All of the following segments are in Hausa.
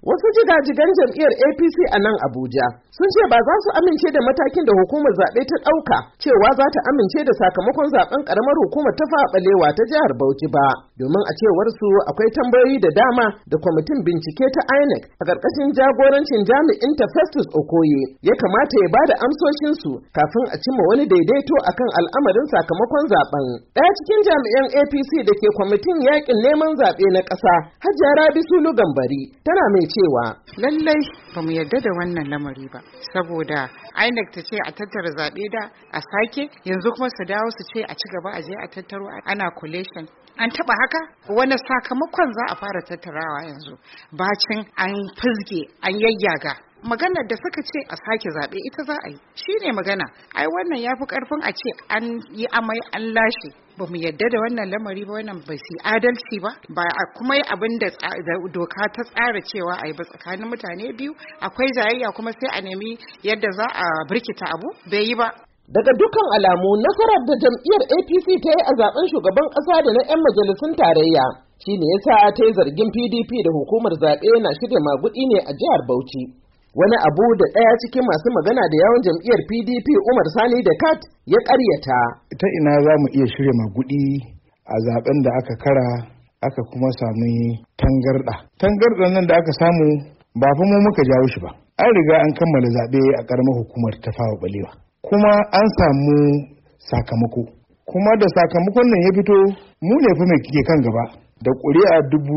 Wasu jigajigan jam'iyyar APC a nan Abuja sun ce ba za su amince da matakin da hukumar zaɓe ta ɗauka cewa za ta amince da sakamakon zaɓen ƙaramar hukumar ta Faɓalewa ta jihar Bauchi ba, domin a cewar su akwai tambayoyi da dama da kwamitin bincike ta INEC a ƙarƙashin jagorancin jami'in ta Festus Okoye ya kamata ya bada amsoshin su kafin a cimma wani daidaito akan al'amarin sakamakon zaɓen. Ɗaya cikin jami'an APC da ke kwamitin yaƙin neman zaɓe na ƙasa, Hajiya Rabi Sulu Gambari, tana mai cewa lallai ba mu yarda da wannan lamari ba, saboda INEC ta ce a tattara zaɓe da a sake, yanzu kuma su dawo su ce a ci gaba a je a tattaro ana collation. An taɓa haka? Wani sakamakon za a fara tattarawa yanzu bacin an fizge an yayyaga. Maganar da suka ce a sake zaɓe ita za a yi, shi ne magana. Ai wannan ya fi ƙarfin a ce an yi amai an lashe. Ba mu yadda da wannan lamari ba, wannan ba su adalci ba a kuma yi abin da doka ta tsara cewa a yi ba tsakanin mutane biyu. Akwai jayayya kuma sai a nemi yadda za a birkita abu, bai yi ba. Daga dukkan alamu nasarar da jam'iyyar APC ta yi a zaben shugaban ƙasa da na 'yan majalisun tarayya shi ne yasa ta yi zargin PDP da hukumar zaɓe na shirya maguɗi ne a jihar Bauchi. Wani abu da ɗaya cikin masu magana da yawon jam'iyyar PDP Umar Sani da Kat ya ƙaryata. Ta ina za mu iya shirya maguɗi a zaben da aka kara aka kuma sami tangarɗa. Tangarɗan nan da aka samu ba fa mu muka jawo shi ba. An riga an kammala zaɓe a ƙaramar hukumar ta Faɓalewa. Kuma an samu sakamako. Kuma da sakamakon nan ya fito mu ne fa mai kike kan gaba da ƙuri'a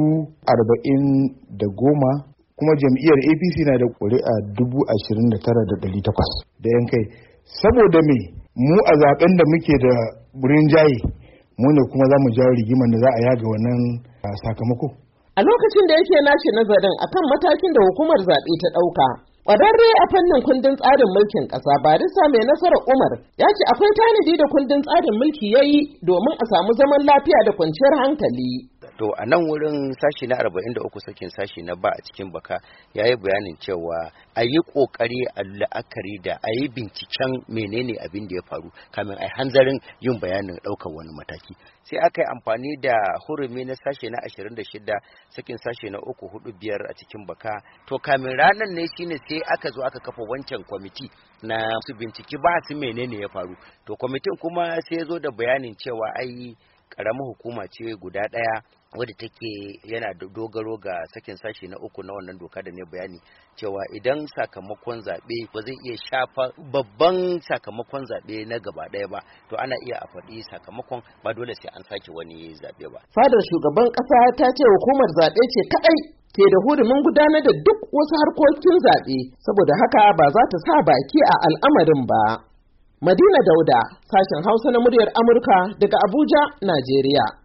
40,010. Kuma jam'iyyar APC na da ƙuri'a 29,800 da yan kai. Saboda me mu a zaben da muke da rinjaye mu ne kuma za mu jawo rigimar da za a yaga wannan sakamako. A lokacin da yake nace nazarin akan matakin da hukumar zaɓe ta ɗauka, ƙwararre a fannin kundin tsarin mulkin ƙasa barista mai nasarar Umar ya ce akwai tanadi da kundin tsarin mulki ya yi domin a samu zaman lafiya da kwanciyar hankali. To a nan wurin sashi na 43 sakin sashi na ba a cikin baka ya yi bayanin cewa a yi ƙoƙari a la'akari da a yi binciken menene abin da ya faru kamin a hanzarin yin bayanin ɗaukar wani mataki. Sai aka yi amfani da hurumi na sashe na 26 sakin sashe na 345 a cikin baka. To kamin ranar ne shine sai aka zo aka kafa wancan kwamiti na su binciki ba su menene ya faru. To kwamitin kuma sai ya zo da bayanin cewa ai ƙaramin hukuma ce guda ɗaya wadda take yana dogaro ga sakin sashi na 3 na wannan doka da ne bayani cewa idan sakamakon zaɓe ba zai iya shafa babban sakamakon zaɓe na gaba ɗaya ba, to ana iya a faɗi sakamakon ba dole sai an sake wani zaɓe ba. Fadar shugaban ƙasa ta ce hukumar zaɓe ce kaɗai ke da hurumin gudanar da duk wasu harkokin zaɓe, saboda haka ba za ta sa baki a al'amarin ba. Madina Dauda, sashen Hausa na muryar Amurka daga Abuja, Najeriya.